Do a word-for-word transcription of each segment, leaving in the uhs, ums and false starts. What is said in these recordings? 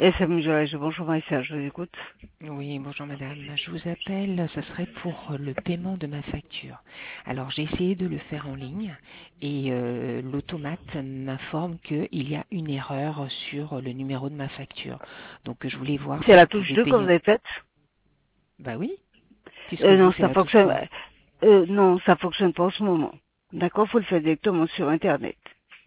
S M G A G, bonjour Maïssa, je vous écoute. Oui, bonjour madame. Je vous appelle, ce serait pour le paiement de ma facture. Alors j'ai essayé de le faire en ligne et euh, l'automate m'informe qu'il y a une erreur sur le numéro de ma facture. Donc je voulais voir C'est si la je touche pouvais deux que vous payer. avez faite? Bah oui, puisque euh, vous Non, c'est ça la touche fonctionne. quoi. Euh, non, ça fonctionne pas en ce moment. D'accord, faut le faire directement sur Internet.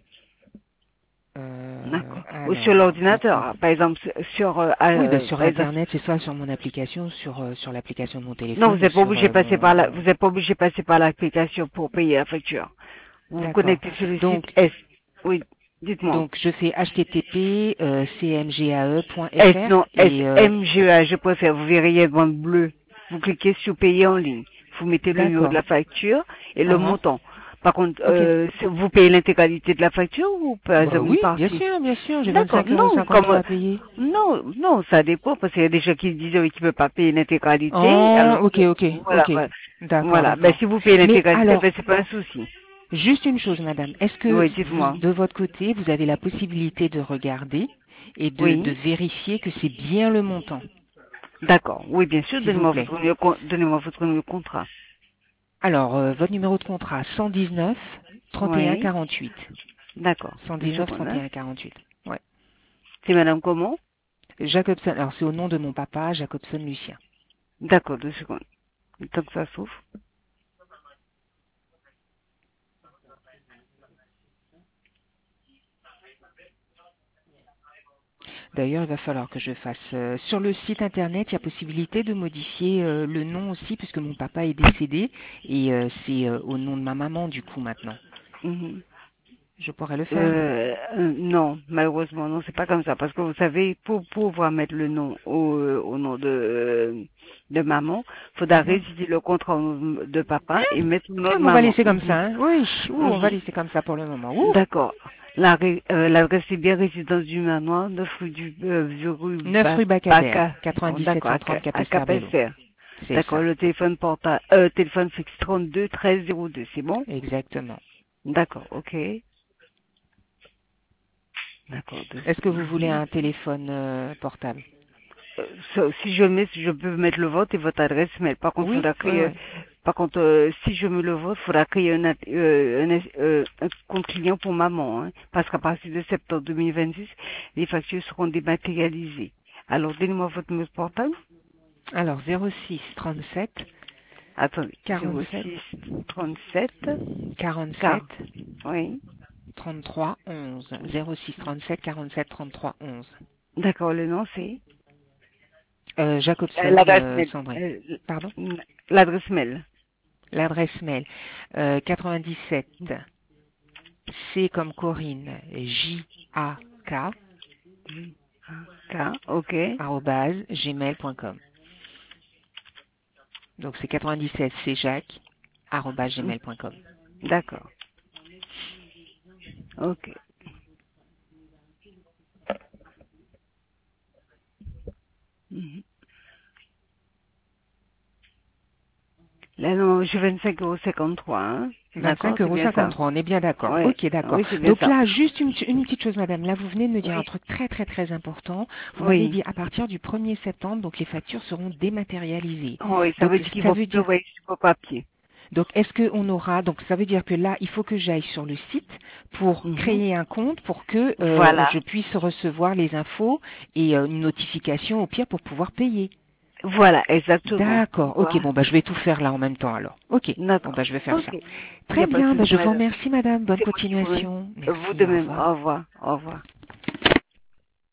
Euh, D'accord. Ou sur alors, l'ordinateur, d'accord. hein. Par exemple, sur, euh, Oui, bah, euh, sur par exemple. internet, c'est soit sur mon application, sur euh, sur l'application de mon Non, vous téléphone ou n'êtes pas sur obligé de euh, passer par la, mon. vous n'êtes pas obligé de passer par l'application pour payer la facture. Vous vous D'accord. connectez sur le site Donc S. Oui, dites-moi. Donc je fais H T T P euh, c m g a e point S, f r non, S, et euh, M G A, je préfère. Vous verrez, il y a une bande bleue. Vous cliquez sur payer en ligne. Vous mettez le numéro de d'accord. la facture et le Uh-huh. montant. Par contre, Ok. euh, c'est- vous payez l'intégralité de la facture ou par Bah exemple une oui, bien partie? sûr, bien sûr, j'ai D'accord. vingt-cinq euros Non, cinquante-trois comme, à payer. non, non, ça dépend parce qu'il y a des gens qui disent oui, qu'ils ne peuvent pas payer l'intégralité. Oh, Alors ok, que, ok, voilà, ok. voilà. D'accord, Voilà. Ben, d'accord. si vous payez Mais l'intégralité, alors, ben, c'est pas un souci. juste une chose, madame. Est-ce que Oui, vous, dites-moi. de votre côté, vous avez la possibilité de regarder et de, de Oui. vérifier que c'est bien le montant, D'accord. Oui, bien sûr, s'il vous donnez-moi plaît? votre numéro, con- donnez-moi votre numéro de contrat. Alors, euh, votre numéro de contrat, cent dix-neuf trente et un Oui. quarante-huit. D'accord. Deux cent dix-neuf secondes, trente et hein. un quarante-huit. Ouais. C'est madame comment? Jacobson, alors c'est au nom de mon papa, Jacobson Lucien. D'accord, deux secondes. Le temps que ça s'ouvre. D'ailleurs, il va falloir que je fasse... euh, sur le site internet, il y a possibilité de modifier euh, le nom aussi, puisque mon papa est décédé, et euh, c'est euh, au nom de ma maman, du coup, maintenant. Mhm. Je pourrais le faire? Euh, euh, non, malheureusement, non, c'est pas comme ça. Parce que vous savez, pour pouvoir mettre le nom au, euh, au nom de, euh, de maman, faudra Mhm. résilier le contrat au nom de papa et mettre le nom de On va maman. laisser comme Mhm. ça, hein? Oui, ouh, on va Mhm. laisser comme ça pour le moment. Ouh. D'accord. La ré- euh, L'adresse est bien résidence du manoir, neuf rue du euh, vieux rue neuf Ba- rue Bacadère, Baca. Oh, quatre-vingt-dix-sept d'accord, cent à, trente Ca- à Capesterre-Belle-Eau. Capelser. C'est D'accord, ça, le téléphone portable, euh, téléphone fixe trente-deux treize zéro deux, c'est bon? exactement. D'accord, ok. D'accord, deux Est-ce que vous voulez secondes. un téléphone euh, portable? Euh, so- si je mets, si je peux mettre le vote et votre adresse mail. Par contre, Oui, faudra oui, créer, oui. par contre, euh, si je mets le vote, faudra créer un, ad- euh, un, euh, un compte client pour maman, hein, parce qu'à partir de septembre deux mille vingt-six, les factures seront dématérialisées. Alors, donnez-moi votre numéro de portable. Alors, zéro six trente-sept Attendez, quarante-sept zéro six trente-sept, car, quarante-sept oui. trente-trois onze. zéro six trente-sept quarante-sept trente-trois onze. D'accord, le nom c'est Euh, euh, Jacobson l'adresse euh, mail. Sandrine. Euh, Pardon? l'adresse mail. L'adresse mail. Euh, quatre-vingt-dix-sept. C comme Corinne. J A K. Car, ok. arobase gmail point com. Donc c'est quatre-vingt-dix-sept c'est Jacques. arobase gmail point com. D'accord. Ok. Mhm. Là, non, j'ai vingt-cinq euros cinquante-trois, hein. D'accord, vingt-cinq c'est euros bien ça. cinquante-trois, on est bien d'accord. Oui, Ok, d'accord. oui, c'est bien Donc ça. là, juste une, une petite chose, madame. Là, vous venez de me dire un Oui, truc très, très, très important. Vous m'avez oui. dit à partir du premier septembre, donc les factures seront dématérialisées. Oui, ça Donc veut dire qu'ils ça vont veut plus dire, envoyer sur papier. donc est-ce qu'on aura, donc ça veut dire que là, il faut que j'aille sur le site pour Mhm. créer un compte pour que euh, Voilà. je puisse recevoir les infos et euh, une notification au pire pour pouvoir payer. Voilà, exactement. D'accord. Ok, Voilà. bon, bah je vais tout faire là en même temps alors. Ok. Bon, bah D'accord. je vais faire ça. Ok. Il n'y Très a pas de bien. Bah, souci, je vous madame. remercie, madame. Bonne C'est moi qui vous remercie. continuation. Vous Merci. de Au même. revoir. Au revoir. Au revoir.